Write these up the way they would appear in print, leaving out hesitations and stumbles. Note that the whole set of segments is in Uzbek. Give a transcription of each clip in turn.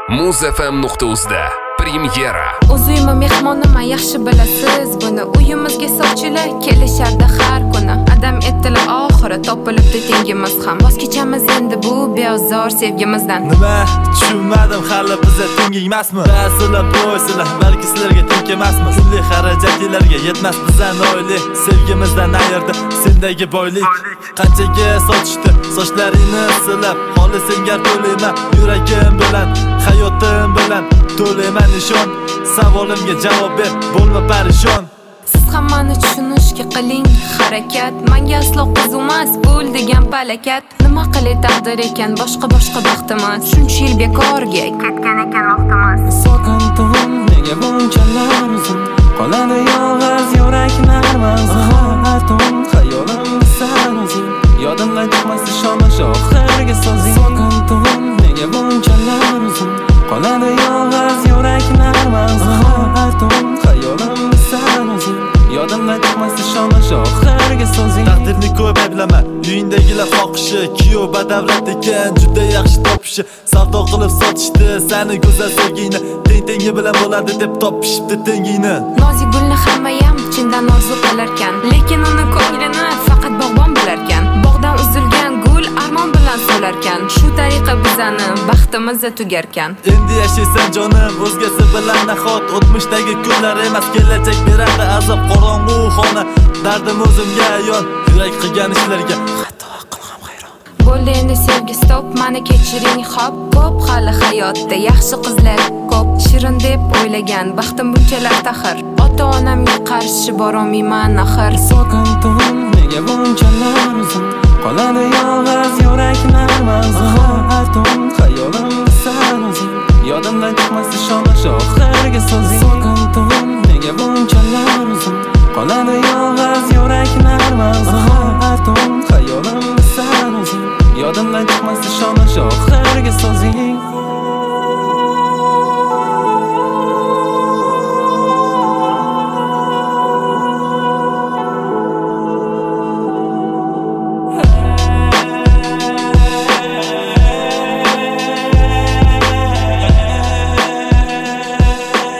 Muzfm.uzda premyera. O'z uyim mehmonman, yaxshi bilasiz buni. Uyimizga sovchilar kelishardi har kuni. Adam etdilar oxiri, topilibdi tengimiz ham. Voz kechamiz endi bu beozor sevgimizdan. Nima? Tushunmadim, hali biz tengi emasmi? Sizlar bo'ysizlar, balki sizlarga teng emasmi? Kunlik xarajatlarga yetmas bizdan oylik. Sevgimizdan ayirdi sendagi boylik. Qanchaga sochishdi sochlaringni silab, holi senga to'layman yuragim bilan, hayotim bilan to'layman nishon. Savolimga javob ber, bo'lma parishon. Siz hammani tushunishga qiling harakat. Menga aslo qizumas pul degan palakat. Nima qilay taqdir ekan, boshqa baxtimiz. Shuncha yil bekorga ketgan ekan vaqtimiz. Soqindim, nega bunchalar uzun? Qoladi yolg'iz yuraklar mazmun. Xayolim sen o'zing, yodimdan chiqmas ishonish oxirgi so'zing. Soqindim, nega bunchalar uzun? Qoladi yolg'iz yuraklar mazmun. Xayolim sen o'zing, yodimdan chiqmas ishonish oxirgi so'zing. Taqdirni ko'p ayblama, uyingdagilar xohishi, kuyov badavlat ekan, juda yaxshi topishi. Savdo qilib sotishdi seni go'zal sevgingni, tengi bilan bo'ladi deb topishibdi tengingni. Nozik gulni hammayam chindan orzu qilarkan, lekin uni ko'nglini faqat bog'bon bilarkan. Bog'dan uzilgan gul armon bilan solarkan. Shu tariqa bizani baxtimizda tugarkan. Endi yashaysan jonim o'zgasi bilan nahot, o'tmishdagi kunlar emas kelajak beradi azob qorong'u xona. Dardim o'zimga ayon, yurak qilgan ishlarga xato aqlim hayron. Bo'ldi endi sevgi stop, meni kechiring hop. Ko'p hali hayotda yaxshi qizlar ko'p. Shirin deb o'ylagan baxtim bunchalar taxir. Ota-onamga qarshi borolmayman axir. Soqindim, nega bunchalar uzun? Qoladi yolg'iz yuraklar mazmun. Xayolim sen o'zing, yodimdan chiqmas ishonish oxirgi so'zing. Soqindim, nega bunchalar uzun? Qoladi yolg'iz yuraklar mazmun. Xayolim sen o'zing, yodimdan chiqmas ishonish oxirgi so'zing.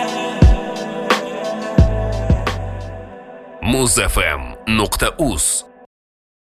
Muzfm.uz